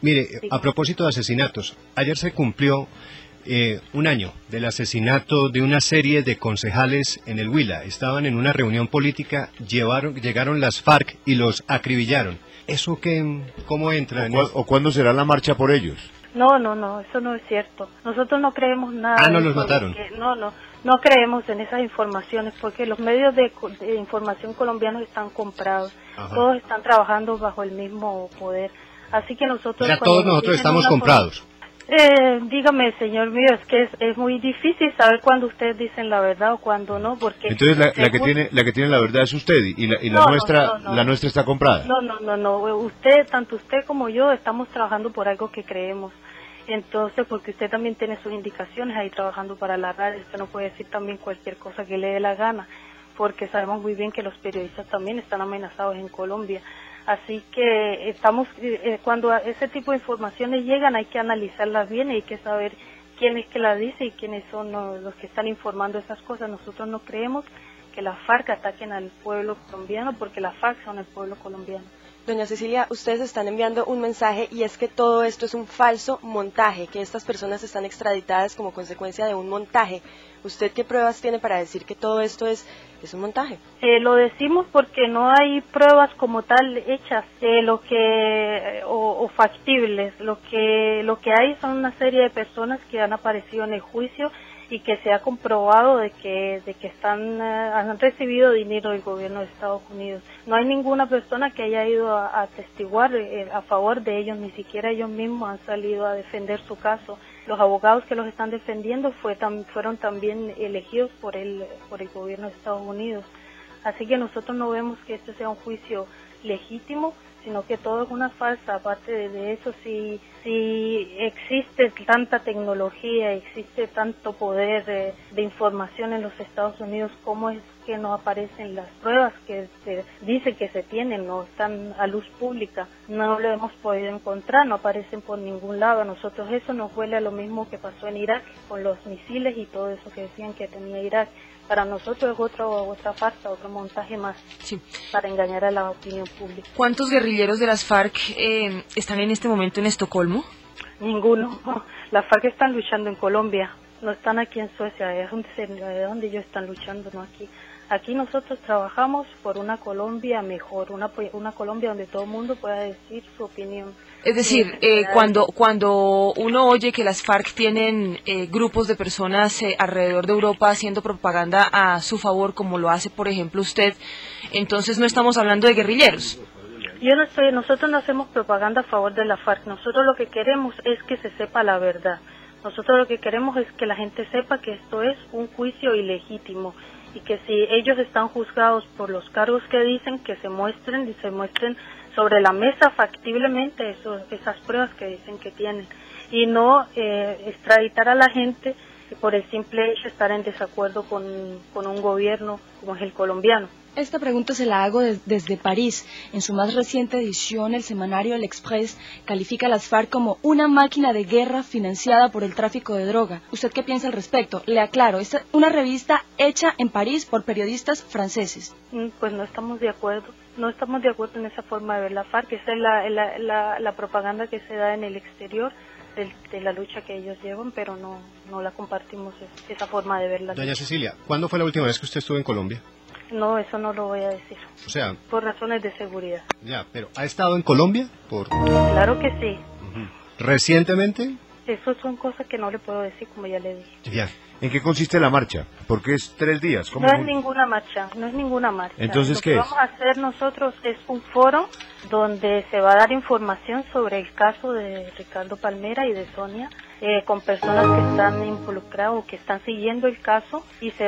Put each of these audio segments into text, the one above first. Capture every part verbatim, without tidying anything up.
Mire, a propósito de asesinatos, ayer se cumplió eh, un año del asesinato de una serie de concejales en el Huila. Estaban en una reunión política, llevaron, llegaron las FARC y los acribillaron. ¿Eso qué, cómo entra? ¿O, cu ¿O cuándo será la marcha por ellos? No, no, no, eso no es cierto. Nosotros no creemos nada. Ah, no los mataron. Que, no, no, no creemos en esas informaciones porque los medios de, de información colombianos están comprados. Ajá. Todos están trabajando bajo el mismo poder. Así que nosotros... Ya todos nosotros estamos comprados. Eh, dígame, señor mío, es que es, es muy difícil saber cuándo ustedes dicen la verdad o cuándo no, porque... Entonces la, la que tiene la que tiene la verdad es usted y la, y la no, nuestra no, no, no. la nuestra está comprada. No, no, no, no, usted, tanto usted como yo estamos trabajando por algo que creemos. Entonces, porque usted también tiene sus indicaciones ahí trabajando para la radio, usted no puede decir también cualquier cosa que le dé la gana, porque sabemos muy bien que los periodistas también están amenazados en Colombia. Así que estamos, eh, cuando ese tipo de informaciones llegan hay que analizarlas bien y hay que saber quién es que las dice y quiénes son los, los que están informando esas cosas. Nosotros no creemos que las FARC ataquen al pueblo colombiano porque las FARC son el pueblo colombiano. Doña Cecilia, ustedes están enviando un mensaje y es que todo esto es un falso montaje, que estas personas están extraditadas como consecuencia de un montaje. ¿Usted qué pruebas tiene para decir que todo esto es, es un montaje? Eh, lo decimos porque no hay pruebas como tal hechas, eh, lo que o, o factibles. Lo que lo que hay son una serie de personas que han aparecido en el juicio y que se ha comprobado de que de que están eh, han recibido dinero del gobierno de Estados Unidos. No hay ninguna persona que haya ido a, a atestiguar eh, a favor de ellos, ni siquiera ellos mismos han salido a defender su caso. Los abogados que los están defendiendo fue tam, fueron también elegidos por el por el gobierno de Estados Unidos. Así que nosotros no vemos que este sea un juicio legítimo, sino que todo es una farsa. Aparte de, de eso, si, si existe tanta tecnología, existe tanto poder de, de información en los Estados Unidos, ¿cómo es que no aparecen las pruebas que se dice que se tienen, no están a luz pública? No lo hemos podido encontrar, no aparecen por ningún lado. A nosotros eso nos huele a lo mismo que pasó en Irak, con los misiles y todo eso que decían que tenía Irak. Para nosotros es otro, otra farsa, otro montaje más, sí, para engañar a la opinión pública. ¿Cuántos guerrilleros de las FARC eh, están en este momento en Estocolmo? Ninguno. Las FARC están luchando en Colombia, no están aquí en Suecia, es donde, se, es donde ellos están luchando, no aquí. Aquí nosotros trabajamos por una Colombia mejor, una, una Colombia donde todo el mundo pueda decir su opinión. Es decir, eh, cuando cuando uno oye que las FARC tienen eh, grupos de personas eh, alrededor de Europa haciendo propaganda a su favor, como lo hace, por ejemplo, usted, entonces no estamos hablando de guerrilleros. Yo no estoy, nosotros no hacemos propaganda a favor de la FARC, nosotros lo que queremos es que se sepa la verdad. Nosotros lo que queremos es que la gente sepa que esto es un juicio ilegítimo y que si ellos están juzgados por los cargos que dicen, que se muestren y se muestren sobre la mesa factiblemente esos, esas pruebas que dicen que tienen y no eh, extraditar a la gente por el simple hecho de estar en desacuerdo con, con un gobierno como es el colombiano. Esta pregunta se la hago de, desde París. En su más reciente edición, el semanario El Express califica a las FARC como una máquina de guerra financiada por el tráfico de droga. ¿Usted qué piensa al respecto? Le aclaro, es una revista hecha en París por periodistas franceses. Pues no estamos de acuerdo. No estamos de acuerdo en esa forma de ver la FARC. Esa es la, la, la, la propaganda que se da en el exterior de, de la lucha que ellos llevan, pero no, no la compartimos, esa forma de verla. Doña Cecilia, ¿cuándo fue la última vez que usted estuvo en Colombia? No, eso no lo voy a decir. O sea... Por razones de seguridad. Ya, pero ¿ha estado en Colombia? Por... Claro que sí. Uh-huh. ¿Recientemente? Eso son cosas que no le puedo decir, como ya le dije. Ya. ¿En qué consiste la marcha? Porque es tres días. ¿Cómo? No es ninguna marcha, no es ninguna marcha. ¿Entonces Lo qué que es? vamos a hacer nosotros es un foro donde se va a dar información sobre el caso de Ricardo Palmera y de Sonia, eh, con personas que están involucradas o que están siguiendo el caso, y se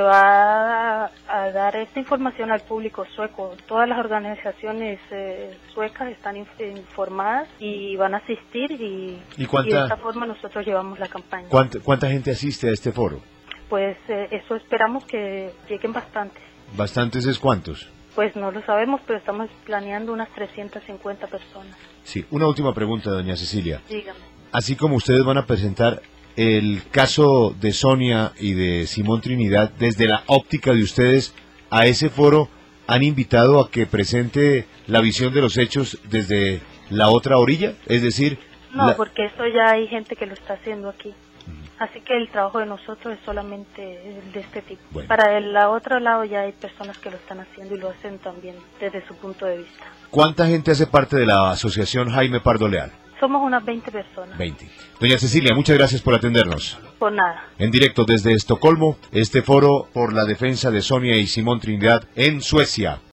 va a, a dar esta información al público sueco. Todas las organizaciones eh, suecas están inf informadas y van a asistir y, ¿Y, cuánta, y de esta forma nosotros llevamos la campaña. ¿Cuánta, cuánta gente asiste a este foro? Pues eh, eso esperamos que lleguen bastantes. ¿Bastantes es cuántos? Pues no lo sabemos, pero estamos planeando unas trescientas cincuenta personas. Sí, una última pregunta, doña Cecilia. Dígame. Así como ustedes van a presentar el caso de Sonia y de Simón Trinidad desde la óptica de ustedes, a ese foro han invitado a que presente la visión de los hechos desde la otra orilla, es decir, No, La- porque eso ya hay gente que lo está haciendo aquí. Así que el trabajo de nosotros es solamente el de este tipo. Bueno. Para el la otro lado ya hay personas que lo están haciendo y lo hacen también desde su punto de vista. ¿Cuánta gente hace parte de la asociación Jaime Pardo Leal? Somos unas veinte personas. veinte. Doña Cecilia, muchas gracias por atendernos. Por nada. En directo desde Estocolmo, este foro por la defensa de Sonia y Simón Trinidad en Suecia.